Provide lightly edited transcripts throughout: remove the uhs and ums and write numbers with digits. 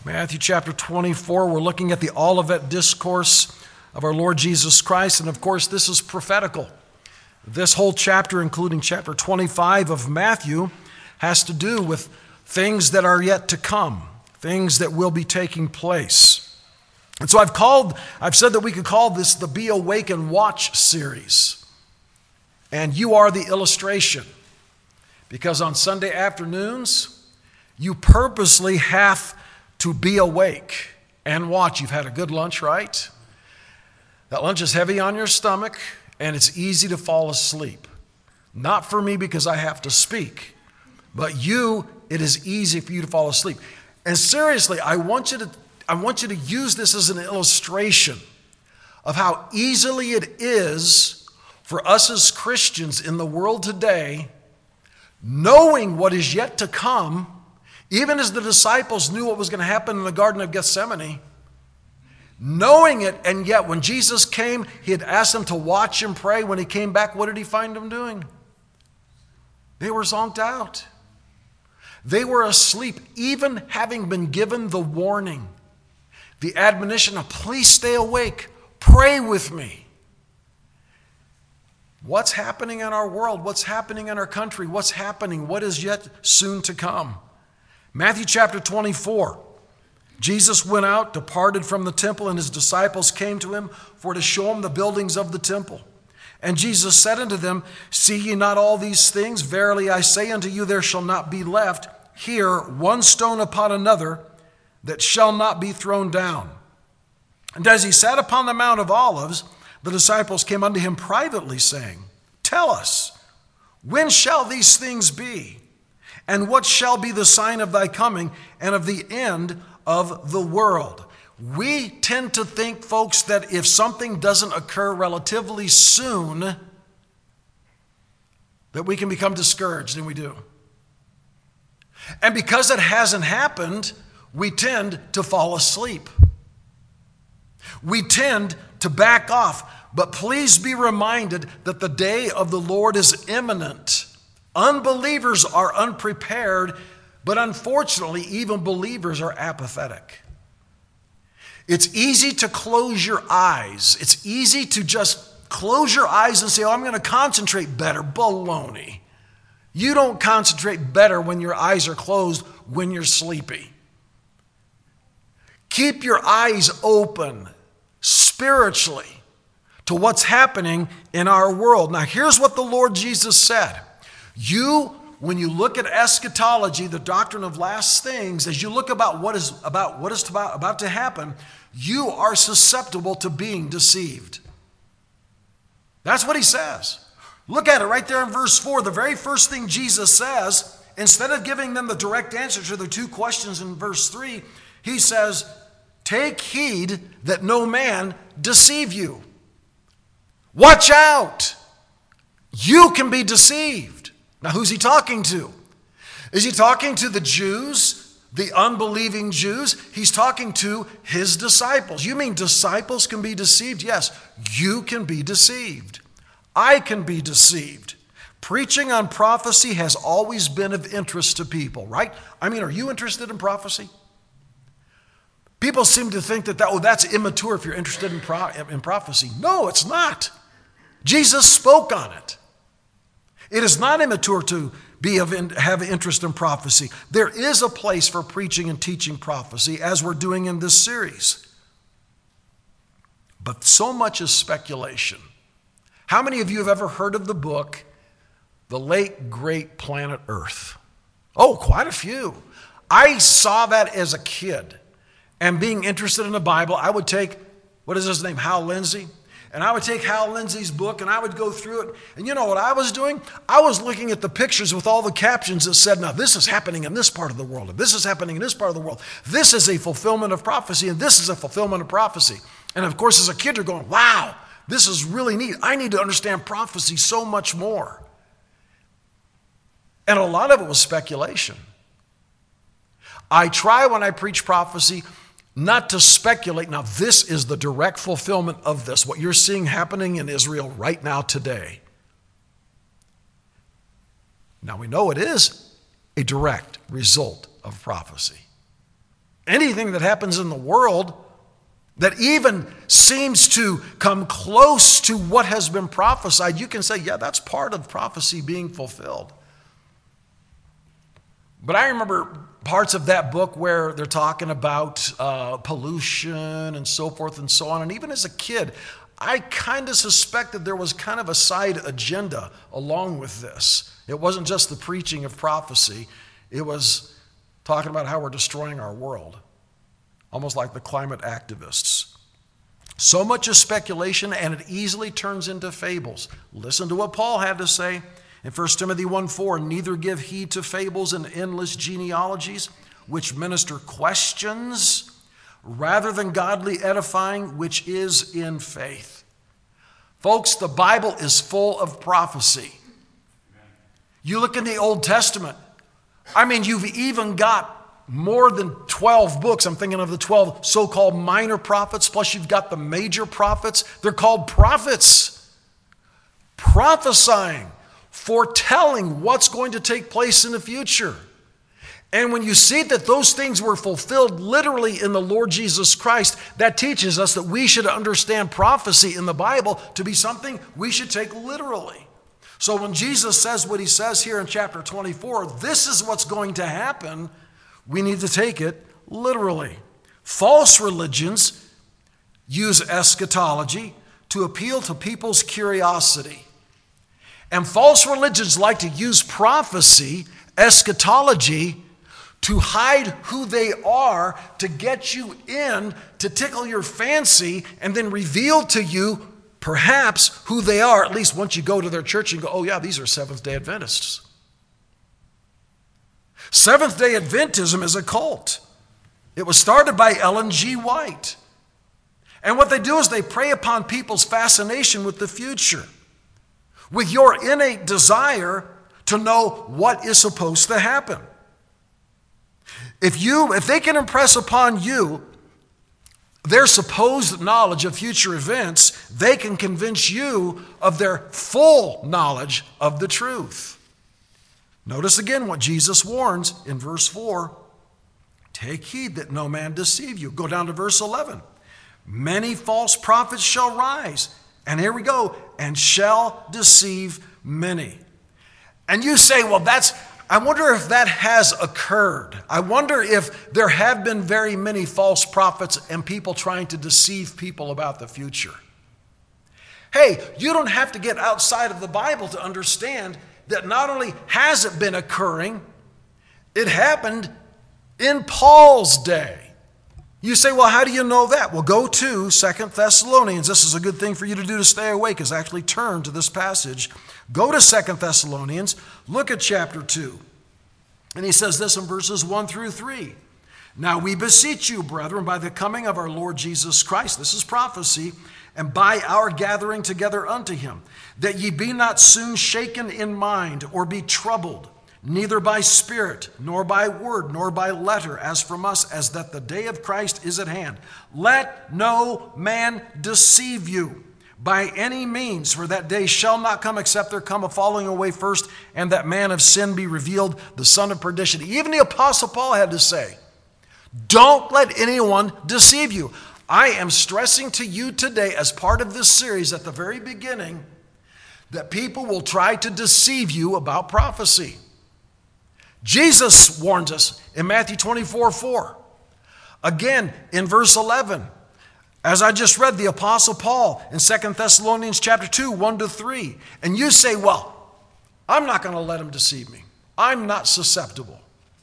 Matthew chapter 24, we're looking at the Olivet Discourse of our Lord Jesus Christ, and of course this is prophetical. This whole chapter, including chapter 25 of Matthew, has to do with things that are yet to come, things that will be taking place. And so I've said that we could call this the Be Awake and Watch series. And you are the illustration, because on Sunday afternoons, you purposely have to be awake and watch. You've had a good lunch, right? That lunch is heavy on your stomach, and it's easy to fall asleep. Not for me because I have to speak, but it is easy for you to fall asleep. And seriously, I want you to use this as an illustration of how easily it is for us as Christians in the world today, knowing what is yet to come. Even as the disciples knew what was going to happen in the Garden of Gethsemane, knowing it, and yet when Jesus came, he had asked them to watch and pray. When he came back, what did he find them doing? They were zonked out. They were asleep, even having been given the warning, the admonition of please stay awake, pray with me. What's happening in our world? What's happening in our country? What's happening? What is yet soon to come? Matthew chapter 24, Jesus went out, departed from the temple, and his disciples came to him for to show him the buildings of the temple. And Jesus said unto them, see ye not all these things? Verily I say unto you, there shall not be left here one stone upon another that shall not be thrown down. And as he sat upon the Mount of Olives, the disciples came unto him privately, saying, tell us, when shall these things be? And what shall be the sign of thy coming and of the end of the world? We tend to think, folks, that if something doesn't occur relatively soon, that we can become discouraged, and we do. And because it hasn't happened, we tend to fall asleep. We tend to back off. But please be reminded that the day of the Lord is imminent. Unbelievers are unprepared, but unfortunately, even believers are apathetic. It's easy to close your eyes. It's easy to just close your eyes and say, oh, I'm going to concentrate better. Baloney. You don't concentrate better when your eyes are closed when you're sleepy. Keep your eyes open spiritually to what's happening in our world. Now, here's what the Lord Jesus said. When you look at eschatology, the doctrine of last things, as you look about what is about to happen, you are susceptible to being deceived. That's what he says. Look at it right there in verse 4. The very first thing Jesus says, instead of giving them the direct answer to their two questions in verse 3, he says, take heed that no man deceive you. Watch out. You can be deceived. Now, who's he talking to? Is he talking to the Jews, the unbelieving Jews? He's talking to his disciples. You mean disciples can be deceived? Yes, you can be deceived. I can be deceived. Preaching on prophecy has always been of interest to people, right? I mean, are you interested in prophecy? People seem to think that's immature if you're interested in prophecy. No, it's not. Jesus spoke on it. It is not immature to have interest in prophecy. There is a place for preaching and teaching prophecy, as we're doing in this series. But so much is speculation. How many of you have ever heard of the book, The Late Great Planet Earth? Oh, quite a few. I saw that as a kid. And being interested in the Bible, I would take, what is his name, Hal Lindsey? And I would take Hal Lindsey's book and I would go through it. And you know what I was doing? I was looking at the pictures with all the captions that said, now this is happening in this part of the world, and this is happening in this part of the world. This is a fulfillment of prophecy, and this is a fulfillment of prophecy. And of course, as a kid, you're going, wow, this is really neat. I need to understand prophecy so much more. And a lot of it was speculation. I try when I preach prophecy not to speculate. Now, this is the direct fulfillment of this, what you're seeing happening in Israel right now today. Now, we know it is a direct result of prophecy. anything that happens in the world that even seems to come close to what has been prophesied, you can say, yeah, that's part of prophecy being fulfilled. But I remember parts of that book where they're talking about pollution and so forth and so on. And even as a kid, I kind of suspected there was kind of a side agenda along with this. It wasn't just the preaching of prophecy. It was talking about how we're destroying our world, almost like the climate activists. So much is speculation, and it easily turns into fables. Listen to what Paul had to say in 1 Timothy 1:4, neither give heed to fables and endless genealogies, which minister questions, rather than godly edifying, which is in faith. Folks, the Bible is full of prophecy. You look in the Old Testament, I mean, you've even got more than 12 books. I'm thinking of the 12 so-called minor prophets, plus you've got the major prophets. They're called prophets. Prophesying, foretelling what's going to take place in the future. And when you see that those things were fulfilled literally in the Lord Jesus Christ, that teaches us that we should understand prophecy in the Bible to be something we should take literally. So when Jesus says what he says here in chapter 24, this is what's going to happen, we need to take it literally. False religions use eschatology to appeal to people's curiosity. And false religions like to use prophecy, eschatology, to hide who they are, to get you in, to tickle your fancy, and then reveal to you perhaps who they are, at least once you go to their church and go, oh yeah, these are Seventh-day Adventists. Seventh-day Adventism is a cult. It was started by Ellen G. White. And what they do is they prey upon people's fascination with the future, with your innate desire to know what is supposed to happen. If they can impress upon you their supposed knowledge of future events, they can convince you of their full knowledge of the truth. Notice again what Jesus warns in verse 4. Take heed that no man deceive you. Go down to verse 11. Many false prophets shall rise, and here we go, and shall deceive many. And you say, well, I wonder if that has occurred. I wonder if there have been very many false prophets and people trying to deceive people about the future. Hey, you don't have to get outside of the Bible to understand that not only has it been occurring, it happened in Paul's day. You say, well, how do you know that? Well, go to 2 Thessalonians. This is a good thing for you to do to stay awake, is actually turn to this passage. Go to 2 Thessalonians, look at chapter 2. And he says this in verses 1 through 3. Now we beseech you, brethren, by the coming of our Lord Jesus Christ, this is prophecy, and by our gathering together unto him, that ye be not soon shaken in mind, or be troubled, neither by spirit, nor by word, nor by letter, as from us, as that the day of Christ is at hand. Let no man deceive you by any means, for that day shall not come except there come a falling away first, and that man of sin be revealed, the son of perdition. Even the Apostle Paul had to say, don't let anyone deceive you. I am stressing to you today, as part of this series at the very beginning, that people will try to deceive you about prophecy. Jesus warns us in Matthew 24:4. Again, in verse 11, as I just read, the Apostle Paul in 2 Thessalonians chapter 2, 1 to 3. And you say, well, I'm not going to let him deceive me. I'm not susceptible.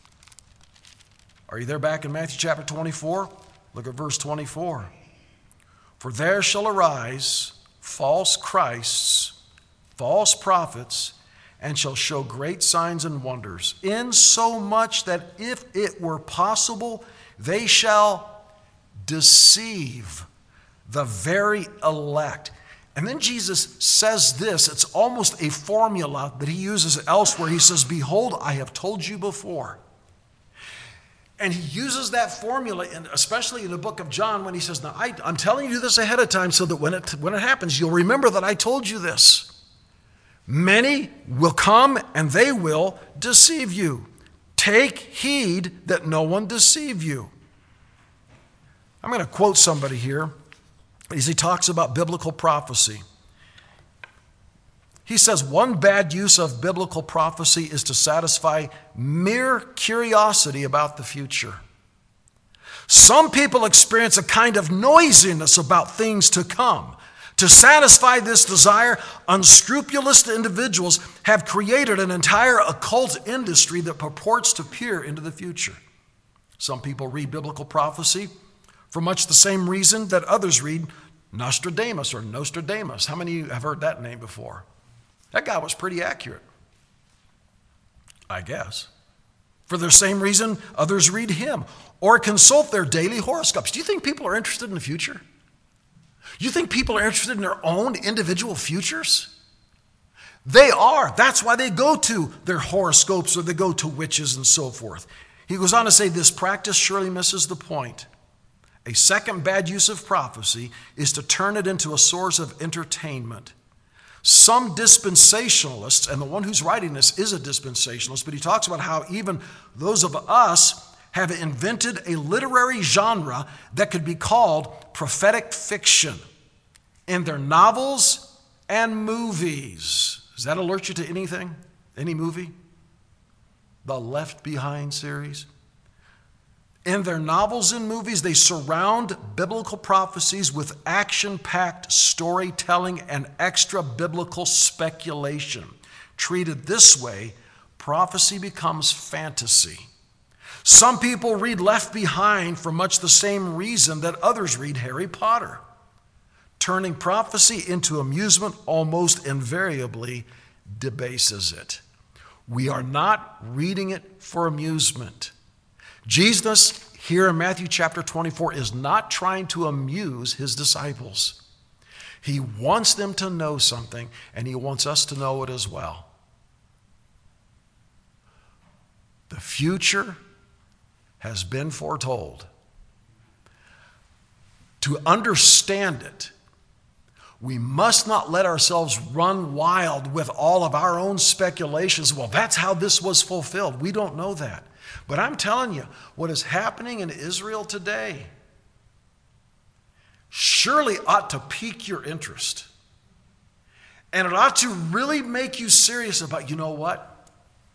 Are you there back in Matthew chapter 24? Look at verse 24. For there shall arise false Christs, false prophets, and shall show great signs and wonders, insomuch that if it were possible, they shall deceive the very elect. And then Jesus says this, it's almost a formula that he uses elsewhere. He says, behold, I have told you before. And he uses that formula, especially in the book of John, when he says, now I'm telling you this ahead of time so that when it happens, you'll remember that I told you this. Many will come and they will deceive you. Take heed that no one deceive you. I'm going to quote somebody here as he talks about biblical prophecy. He says, one bad use of biblical prophecy is to satisfy mere curiosity about the future. Some people experience a kind of noisiness about things to come. To satisfy this desire, unscrupulous individuals have created an entire occult industry that purports to peer into the future. Some people read biblical prophecy for much the same reason that others read Nostradamus or Nostradamus. How many of you have heard that name before? That guy was pretty accurate, I guess. For the same reason others read him or consult their daily horoscopes. Do you think people are interested in the future? You think people are interested in their own individual futures? They are. That's why they go to their horoscopes or they go to witches and so forth. He goes on to say, this practice surely misses the point. A second bad use of prophecy is to turn it into a source of entertainment. Some dispensationalists, and the one who's writing this is a dispensationalist, but he talks about how even those of us have invented a literary genre that could be called prophetic fiction in their novels and movies. Does that alert you to anything? Any movie? The Left Behind series? In their novels and movies, they surround biblical prophecies with action-packed storytelling and extra-biblical speculation. Treated this way, prophecy becomes fantasy. Some people read Left Behind for much the same reason that others read Harry Potter. Turning prophecy into amusement almost invariably debases it. We are not reading it for amusement. Jesus, here in Matthew chapter 24, is not trying to amuse his disciples. He wants them to know something, and he wants us to know it as well. The future has been foretold. To understand it, we must not let ourselves run wild with all of our own speculations. Well, that's how this was fulfilled. We don't know that. But I'm telling you, what is happening in Israel today surely ought to pique your interest. And it ought to really make you serious about, you know what?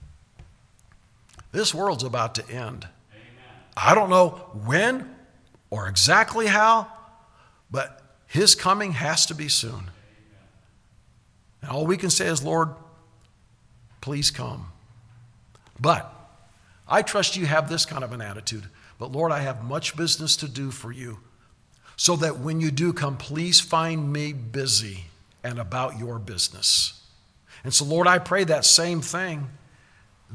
This world's about to end. I don't know when or exactly how, but his coming has to be soon. And all we can say is, Lord, please come. But I trust you have this kind of an attitude. But Lord, I have much business to do for you, so that when you do come, please find me busy and about your business. And so, Lord, I pray that same thing